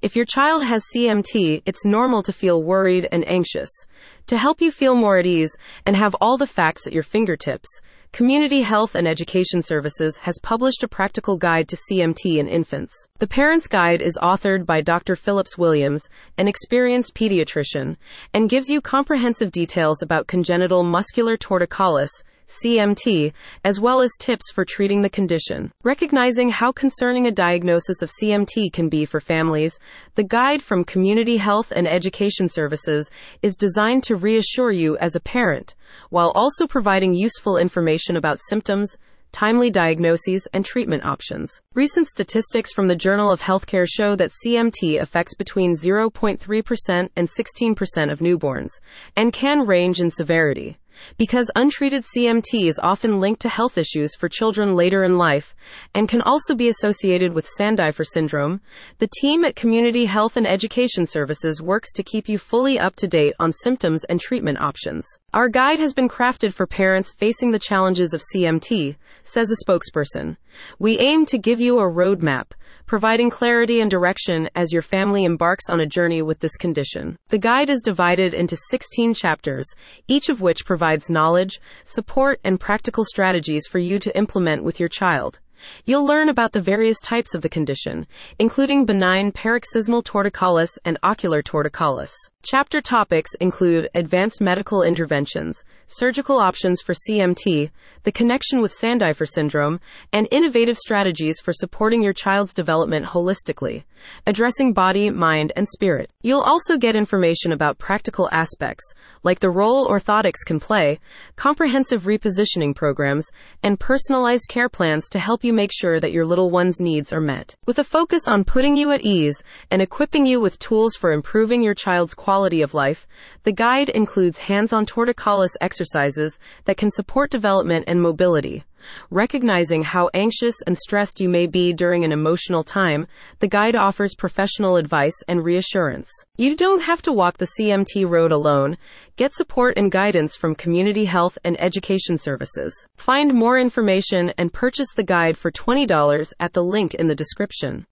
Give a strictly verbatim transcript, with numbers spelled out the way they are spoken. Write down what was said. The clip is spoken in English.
If your child has C M T, it's normal to feel worried and anxious. To help you feel more at ease and have all the facts at your fingertips, Community Health and Education Services has published a practical guide to C M T in infants. The Parent's Guide is authored by Doctor Phillips Williams, an experienced pediatrician, and gives you comprehensive details about congenital muscular torticollis, C M T, as well as tips for treating the condition. Recognizing how concerning a diagnosis of C M T can be for families, the guide from Community Health and Education Services is designed to reassure you as a parent, while also providing useful information about symptoms, timely diagnoses, and treatment options. Recent statistics from the Journal of Healthcare show that C M T affects between zero point three percent and sixteen percent of newborns, and can range in severity. Because untreated C M T is often linked to health issues for children later in life, and can also be associated with Sandifer syndrome, the team at Community Health and Education Services works to keep you fully up to date on symptoms and treatment options. Our guide has been crafted for parents facing the challenges of C M T, says a spokesperson. We aim to give you a roadmap, providing clarity and direction as your family embarks on a journey with this condition. The guide is divided into sixteen chapters, each of which provides knowledge, support, and practical strategies for you to implement with your child. You'll learn about the various types of the condition, including benign paroxysmal torticollis and ocular torticollis. Chapter topics include advanced medical interventions, surgical options for C M T, the connection with Sandifer syndrome, and innovative strategies for supporting your child's development holistically, addressing body, mind, and spirit. You'll also get information about practical aspects, like the role orthotics can play, comprehensive repositioning programs, and personalized care plans to help you make sure that your little one's needs are met. With a focus on putting you at ease and equipping you with tools for improving your child's quality of life, the guide includes hands-on torticollis exercises that can support development and mobility. Recognizing how anxious and stressed you may be during an emotional time, the guide offers professional advice and reassurance. You don't have to walk the C M T road alone. Get support and guidance from Community Health and Education Services. Find more information and purchase the guide for twenty dollars at the link in the description.